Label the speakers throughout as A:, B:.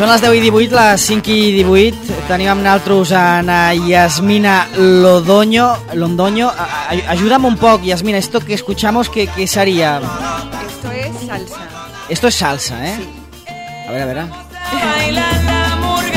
A: Són les 10 i 18, les 5 i 18. Tenim amb nosaltres a Yasmina Londoño. Ayúdame un poco, Yasmina, esto que escuchamos, ¿qué sería?
B: Esto es salsa.
A: Esto es salsa, ¿eh?
B: Sí.
A: A ver.
C: Baila la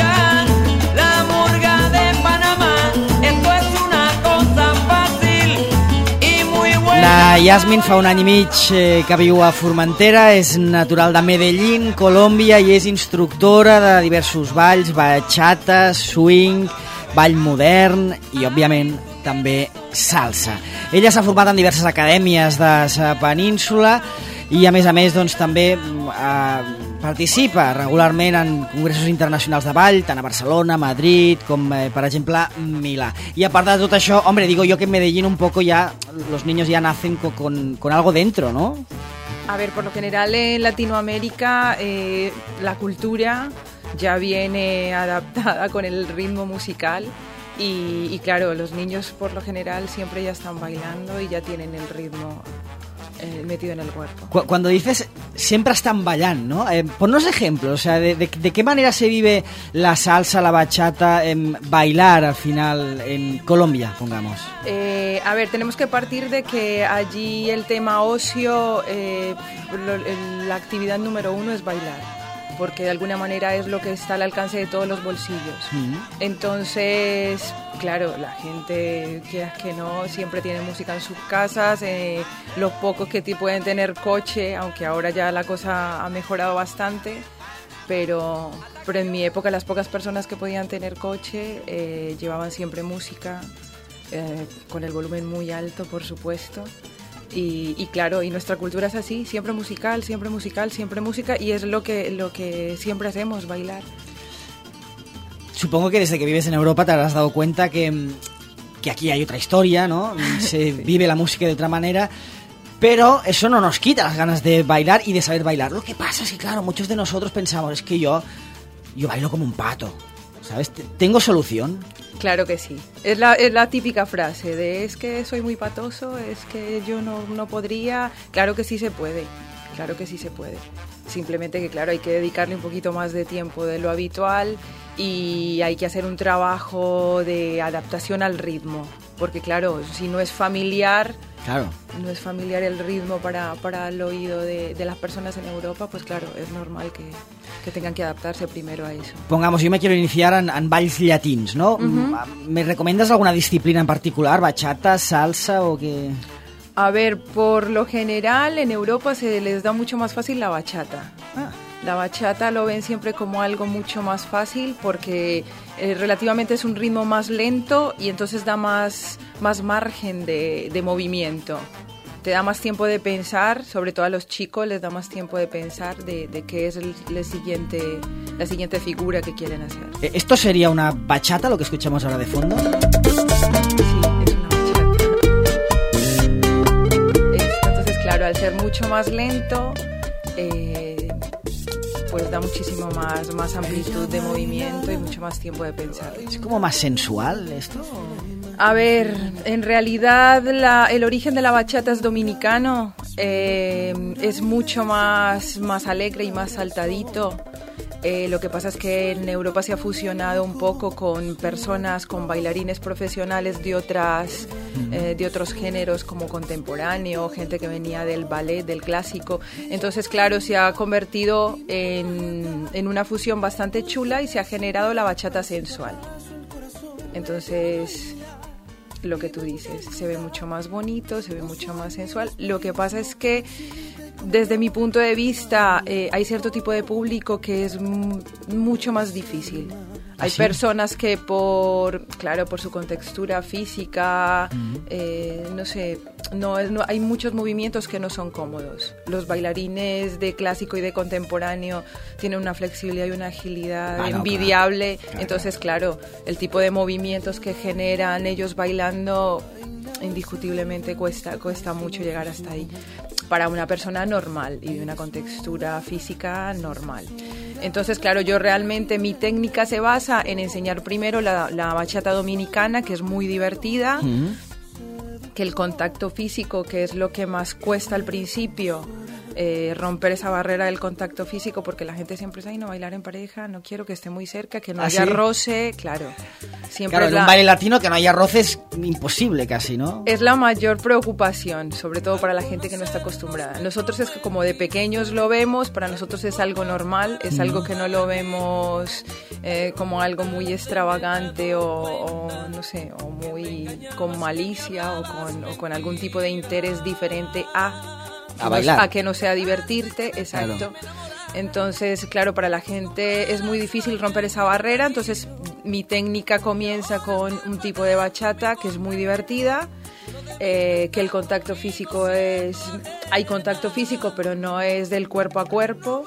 C: murga de Panamá. Esto es una cosa fácil y muy buena.
A: La Yasmin fa un any i mig que viu a Formentera, és natural de Medellín, Colòmbia, i és instructora de diversos balls, bachata, swing, ball modern i, òbviament, també salsa. Ella s'ha format en diverses acadèmies de la península i, a més, doncs, també participa regularment en congressos internacionals de ball, tant a Barcelona, Madrid, com, per exemple, Milà. Y aparte de todo eso, hombre, digo yo que en Medellín un poco ya los niños ya nacen con algo dentro, ¿no?
B: A ver, por lo general en Latinoamérica la cultura ya viene adaptada con el ritmo musical y claro, los niños por lo general siempre ya están bailando y ya tienen el ritmo metido en el cuerpo.
A: Cuando dices siempre están bailando, ¿no? Ponnos ejemplos, o sea, de qué manera se vive la salsa, la bachata, bailar al final en Colombia, pongamos.
B: A ver, tenemos que partir de que allí el tema ocio, la actividad número uno es bailar, porque de alguna manera es lo que está al alcance de todos los bolsillos. Entonces, claro, la gente, quieras que no, siempre tiene música en sus casas, los pocos que pueden tener coche, aunque ahora ya la cosa ha mejorado bastante, pero en mi época las pocas personas que podían tener coche llevaban siempre música, con el volumen muy alto, por supuesto. Y claro, y nuestra cultura es así, siempre musical, siempre música, y es lo que siempre hacemos, bailar.
A: Supongo que desde que vives en Europa te habrás dado cuenta que aquí hay otra historia, ¿no? Se vive la música de otra manera, pero eso no nos quita las ganas de bailar y de saber bailar. Lo que pasa es que, claro, muchos de nosotros pensamos, es que yo bailo como un pato, ¿sabes? ¿Tengo solución? Claro
B: que sí. Es la típica frase de es que soy muy patoso, es que yo no podría. Claro que sí se puede. Simplemente que, claro, hay que dedicarle un poquito más de tiempo de lo habitual y hay que hacer un trabajo de adaptación al ritmo. Porque, claro, si no es familiar...
A: Claro.
B: No es familiar el ritmo para el oído de las personas en Europa, pues claro, es normal que tengan que adaptarse primero a eso.
A: Pongamos, yo me quiero iniciar en balls llatins, ¿no? ¿Me recomiendas alguna disciplina en particular? ¿Bachata, salsa o qué...?
B: A ver, por lo general en Europa se les da mucho más fácil la bachata. La bachata lo ven siempre como algo mucho más fácil porque relativamente es un ritmo más lento y entonces da más margen de movimiento. Te da más tiempo de pensar, sobre todo a los chicos les da más tiempo de pensar de qué es la siguiente figura que quieren hacer.
A: ¿Esto sería una bachata, lo que escuchamos ahora de fondo?
B: Sí, es una bachata. Entonces, claro, al ser mucho más lento... pues da muchísimo más amplitud de movimiento y mucho más tiempo de pensar.
A: ¿Es como más sensual esto?
B: A ver, en realidad el origen de la bachata es dominicano, es mucho más alegre y más saltadito. Lo que pasa es que en Europa se ha fusionado un poco con personas, con bailarines profesionales de otros géneros como contemporáneo, gente que venía del ballet, del clásico. Entonces, claro, se ha convertido en una fusión bastante chula y se ha generado la bachata sensual. Entonces, lo que tú dices, se ve mucho más bonito, se ve mucho más sensual. Lo que pasa es que desde mi punto de vista hay cierto tipo de público que es mucho más difícil. Hay personas que por su contextura física, hay muchos movimientos que no son cómodos. Los bailarines de clásico y de contemporáneo tienen una flexibilidad y una agilidad envidiable. Claro. Entonces, claro, el tipo de movimientos que generan ellos bailando indiscutiblemente cuesta mucho llegar hasta ahí. Para una persona normal y de una contextura física normal. Entonces, claro, yo realmente mi técnica se basa en enseñar primero la bachata dominicana, que es muy divertida, que el contacto físico, que es lo que más cuesta al principio, romper esa barrera del contacto físico, porque la gente siempre dice, ay, no, bailar en pareja, no quiero que esté muy cerca, que no haya
A: ¿sí?
B: roce, claro. Siempre
A: Claro, en un baile latino que no haya roce es imposible casi, ¿no?
B: es la mayor preocupación, sobre todo para la gente que no está acostumbrada. Nosotros es que como de pequeños lo vemos, para nosotros es algo normal, es algo que no lo vemos como algo muy extravagante o no sé, o muy con malicia o con algún tipo de interés diferente
A: a bailar.
B: A que no sea divertirte, exacto.
A: Claro.
B: Entonces, claro, para la gente es muy difícil romper esa barrera, entonces mi técnica comienza con un tipo de bachata que es muy divertida, que el contacto físico hay contacto físico, pero no es del cuerpo a cuerpo.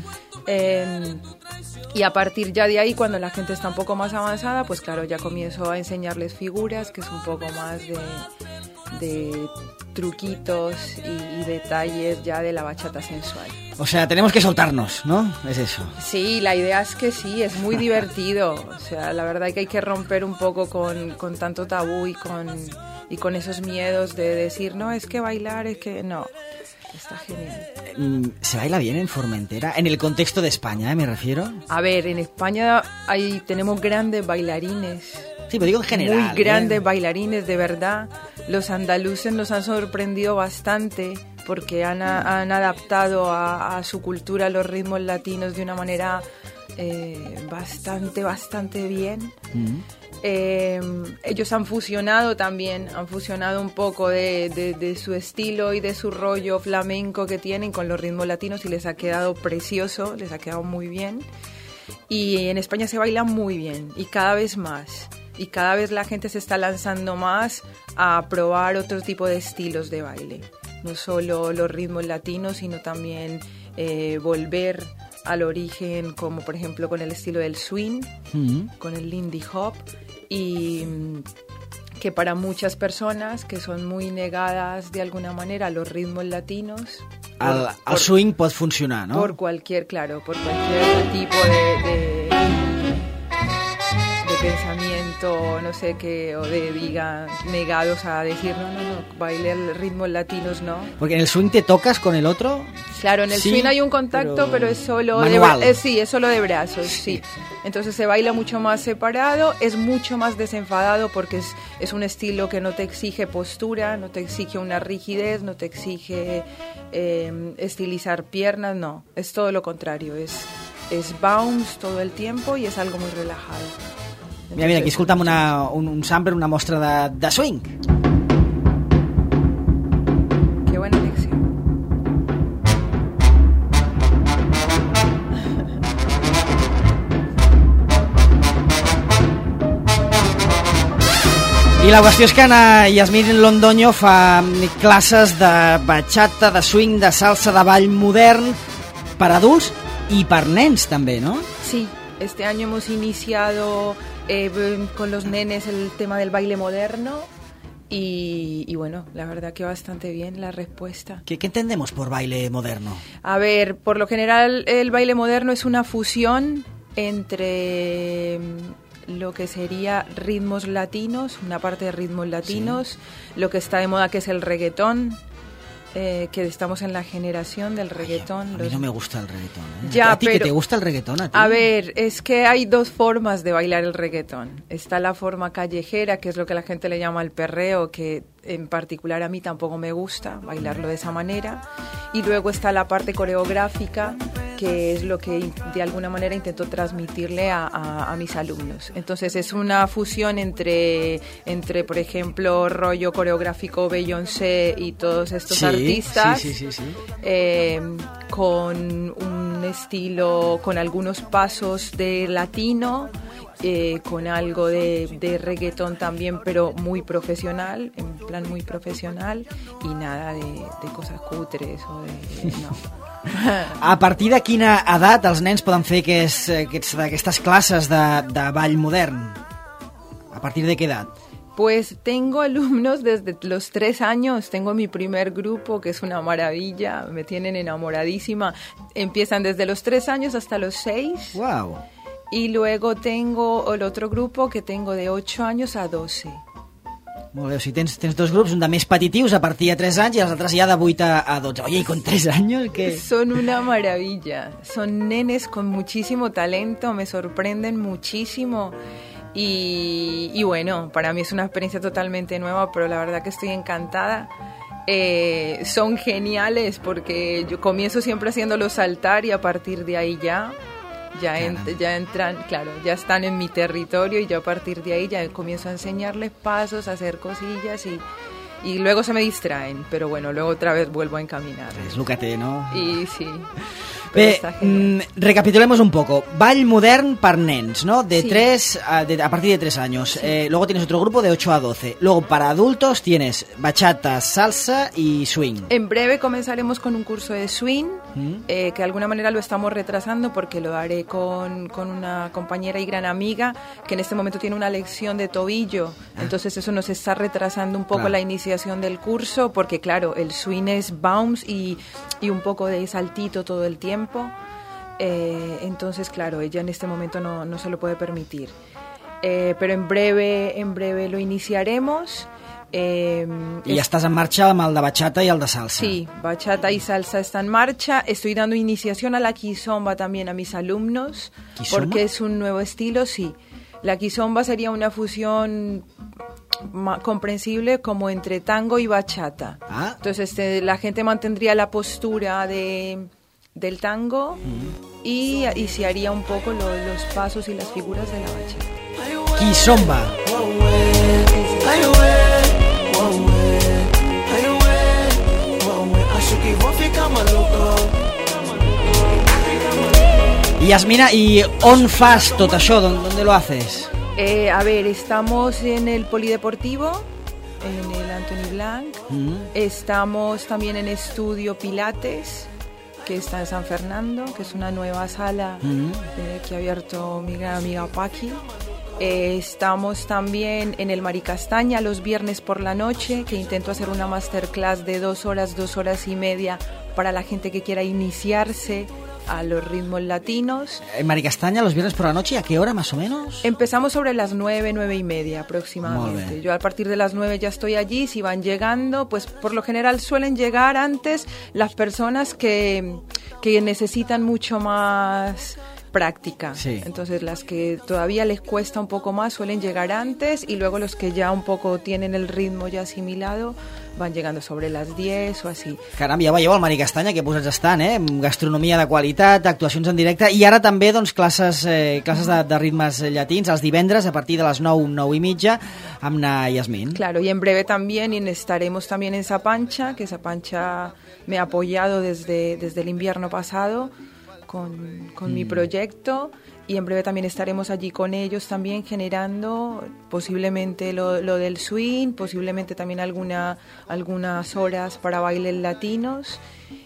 B: Y a partir ya de ahí, cuando la gente está un poco más avanzada, pues claro, ya comienzo a enseñarles figuras, que es un poco más de truquitos y detalles ya de la bachata sensual.
A: O sea, tenemos que soltarnos, ¿no? Es eso.
B: Sí, la idea es que sí, es muy divertido. O sea, la verdad es que hay que romper un poco con tanto tabú y con esos miedos de decir, no, es que bailar, es que no. Está genial.
A: ¿Se baila bien en Formentera? En el contexto de España, me refiero.
B: A ver, en España tenemos grandes bailarines.
A: Sí, pero digo en general.
B: Muy grandes bailarines, de verdad. Los andaluces nos han sorprendido bastante porque han adaptado a su cultura los ritmos latinos de una manera bastante bien. Ellos han fusionado un poco de su estilo y de su rollo flamenco que tienen con los ritmos latinos y les ha quedado precioso, les ha quedado muy bien. Y en España se baila muy bien y cada vez más. Y cada vez la gente se está lanzando más a probar otro tipo de estilos de baile. No solo los ritmos latinos, sino también volver al origen, como por ejemplo con el estilo del swing, con el Lindy Hop, y que para muchas personas que son muy negadas de alguna manera a los ritmos latinos,
A: el swing pot funcionar, no?
B: Por cualquier tipo de pensamiento, no sé qué, o diga negados a decir no, baile ritmos latinos no.
A: Porque en el swing te tocas con el otro.
B: Claro, en el swing hay un contacto, pero es solo es solo de brazos, sí. Entonces se baila mucho más separado, es mucho más desenfadado porque es un estilo que no te exige postura, no te exige una rigidez, no te exige estilizar piernas, no, es todo lo contrario, es bounce todo el tiempo y es algo muy relajado. Entonces,
A: mira, aquí escoltam un sample, una mostra de swing.
B: Qué buena elección.
A: I la qüestió és que Yasmín Londoño fa classes de bachata, de swing, de salsa, de ball modern per adults i per nens també, ¿no?
B: Sí, este año hemos iniciado con los nenes el tema del baile moderno y bueno, la verdad que bastante bien la respuesta.
A: ¿Qué entendemos por baile moderno?
B: A ver, por lo general el baile moderno es una fusión entre lo que sería ritmos latinos, una parte de ritmos latinos, lo que está de moda que es el reggaetón, que estamos en la generación del reggaetón.
A: A mí no me gusta el reggaetón.
B: Ya,
A: ¿A ti
B: pero,
A: que te gusta el reggaetón?
B: A ver, es que hay dos formas de bailar el reggaetón. Está la forma callejera, que es lo que la gente le llama el perreo, que en particular a mí tampoco me gusta bailarlo de esa manera. Y luego está la parte coreográfica, que es lo que de alguna manera intento transmitirle a mis alumnos. Entonces es una fusión entre por ejemplo, rollo coreográfico Beyoncé y todos estos artistas, con un estilo, con algunos pasos de latino, con algo de reggaetón también, pero muy profesional, en plan muy profesional, y nada de cosas cutres o de... no.
A: A partir de quina edat els nens poden fer aquestes classes de ball modern? A partir de qué edad?
B: Pues tengo alumnos desde los 3 años, tengo mi primer grupo que es una maravilla, me tienen enamoradísima, empiezan desde los 3 años hasta los 6.
A: ¡Wow!
B: Y luego tengo el otro grupo que tengo de 8 años a 12.
A: Molt bé, o sigui, tens dos grups, un de més petitius a partir de 3 anys i els altres ja de 8 a 12. Oye, ¿y con 3 años qué?
B: Son una maravilla, son nenes con muchísimo talento, me sorprenden muchísimo y bueno, para mí es una experiencia totalmente nueva, pero la verdad que estoy encantada. Son geniales porque yo comienzo siempre haciéndolos saltar y a partir de ahí ya entran, claro, ya están en mi territorio y yo a partir de ahí ya comienzo a enseñarles pasos, a hacer cosillas y luego se me distraen, pero bueno, luego otra vez vuelvo a encaminar.
A: Es lo que té, ¿no?
B: Y sí.
A: Bé, recapitulemos un poco. Ball modern per nens, ¿no? De
B: Sí.
A: 3 a partir de 3 años.
B: Sí.
A: Luego tienes otro grupo de 8 a 12. Luego para adultos tienes bachata, salsa y swing.
B: En breve comenzaremos con un curso de swing, que de alguna manera lo estamos retrasando porque lo haré con una compañera y gran amiga que en este momento tiene una lección de tobillo. Entonces eso nos está retrasando un poco
A: Claro.
B: la iniciación del curso porque claro, el swing es bounce y un poco de saltito todo el tiempo. Entonces claro, ella en este momento no se lo puede permitir. Pero en breve lo iniciaremos.
A: Y ya estás en marcha amb el de bachata y el de salsa.
B: Sí, bachata y salsa está en marcha. Estoy dando iniciación a la kizomba también a mis alumnos.
A: ¿Kizomba?
B: Porque es un nuevo estilo, sí. La kizomba sería una fusión comprensible como entre tango y bachata.
A: Ah.
B: Entonces la gente mantendría la postura del tango y se haría un poco los pasos y las figuras de la bachata.
A: Kizomba. Y Yasmina, ¿y on fas tot això? ¿Dónde lo haces?
B: A ver, estamos en el Polideportivo, en el Anthony Blanc. Estamos también en Estudio Pilates, que está en San Fernando, que es una nueva sala que ha abierto mi gran amiga Paqui. Estamos también en el Maricastaña los viernes por la noche, que intento hacer una masterclass de 2 horas y media para la gente que quiera iniciarse a los ritmos latinos.
A: En Maricastaña los viernes por la noche, ¿a qué hora más o menos?
B: Empezamos sobre las 9:30 aproximadamente.
A: Muy bien.
B: Yo a partir de las 9 ya estoy allí. Si van llegando, pues por lo general suelen llegar antes las personas que necesitan mucho más práctica.
A: Sí.
B: Entonces las que todavía les cuesta un poco más suelen llegar antes y luego los que ya un poco tienen el ritmo ya asimilado van llegando sobre las 10 o así.
A: Caram, ja veieu el Maricastanya, que posats estan, gastronomia de qualitat, actuacions en directe, i ara també doncs, classes de ritmes llatins, els divendres a partir de les 9:30, amb na Yasmín.
B: Claro, y en breve también estaremos también en Sapancha, que Sapancha me ha apoyado desde el invierno pasado con mi proyecto, y en breve también estaremos allí con ellos también generando posiblemente lo del swing, posiblemente también algunas horas para bailes latinos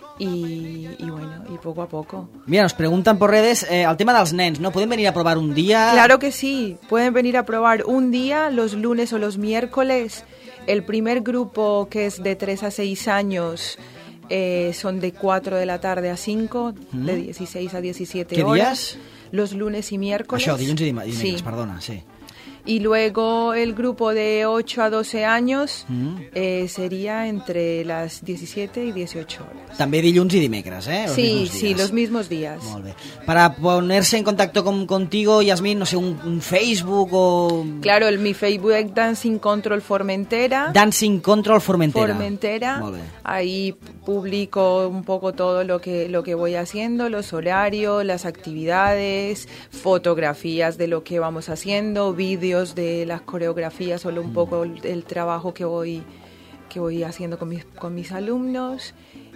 B: y bueno, y poco a poco.
A: Mira, nos preguntan por redes el tema dels nens, ¿no? ¿Pueden venir a probar un día?
B: Claro que sí, pueden venir a probar un día, los lunes o los miércoles. El primer grupo, que es de 3 a 6 años, son de 4 de la tarde a 5, de 16 a 17
A: ¿Qué
B: horas.
A: días?
B: Los lunes y miércoles.
A: Això, dilluns i dimecres,
B: Sí.
A: perdona, sí.
B: Y luego el grupo de 8 a 12 años sería entre las 17 y 18 horas.
A: També dilluns i dimecres, Los
B: Sí,
A: mismos
B: sí,
A: días.
B: los mismos días.
A: Molt bé. Para ponerse en contacto contigo, Yasmín, no sé, un Facebook o...
B: Claro, mi Facebook es Dancing Control Formentera.
A: Dancing Control Formentera.
B: Formentera.
A: Molt bé.
B: Ahí publico un poco todo lo que voy haciendo, los horarios, las actividades, fotografías de lo que vamos haciendo, vídeos de las coreografías, solo un poco el trabajo que voy haciendo con mis alumnos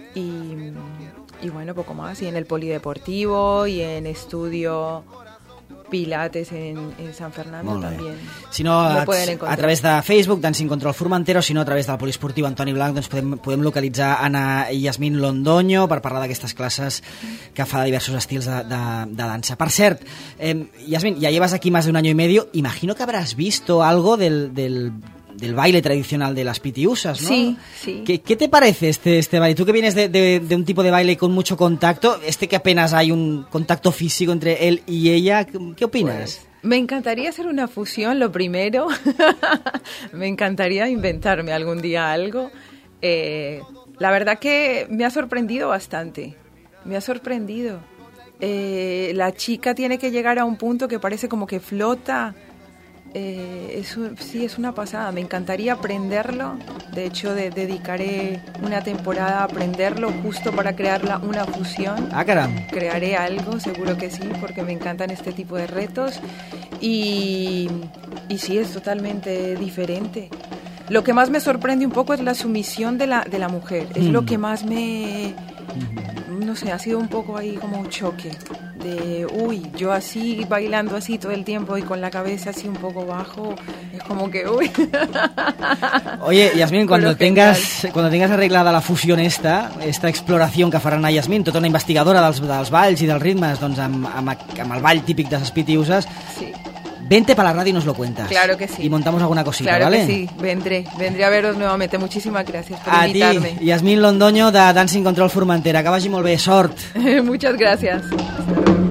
B: y bueno, poco más. Y en el Polideportivo y en Estudio Pilates en San Fernando
A: Molt bé.
B: también.
A: Si no,
B: Me pueden encontrar.
A: a través de Facebook, Dancing Control Formentera, o si no, a través del poliesportiu Antoni Blanc, doncs podem localitzar Ana Yasmín Londoño per parlar d'aquestes classes que fa de diversos estils de dansa. Per cert, Yasmín, ya llevas aquí más de 1 año y medio. Imagino que habrás visto algo del baile tradicional de las pitiusas, ¿no?
B: Sí, sí.
A: ¿Qué te parece este baile? Tú que vienes de un tipo de baile con mucho contacto, que apenas hay un contacto físico entre él y ella, ¿qué opinas?
B: Me encantaría hacer una fusión, lo primero. Me encantaría inventarme algún día algo. La verdad que me ha sorprendido bastante. Me ha sorprendido. La chica tiene que llegar a un punto que parece como que flota. Sí, es una pasada. Me encantaría aprenderlo. De hecho, dedicaré una temporada a aprenderlo justo para crear una fusión.
A: Ah, caram.
B: Crearé algo, seguro que sí, porque me encantan este tipo de retos. Y sí, es totalmente diferente. Lo que más me sorprende un poco es la sumisión de la mujer. Es lo que más no sé, ha sido un poco ahí como un choque. Yo así, bailando así todo el tiempo y con la cabeza así un poco bajo, es como que,
A: Oye, Yasmín, cuando tengas arreglada la fusió esta exploració que farà anar Yasmín, tota una investigadora dels balls i dels ritmes, doncs amb el ball típic de les Pitiusas, sí. Vente para la radio y nos lo cuentas.
B: Claro que sí.
A: Y montamos alguna cosita,
B: claro
A: ¿vale?
B: Claro que sí, vendré a veros nuevamente. Muchísimas gracias por invitarme.
A: A ti, Yasmín Londoño de Dancing Control Formentera. Que vagi molt bé, sort.
B: Muchas gracias.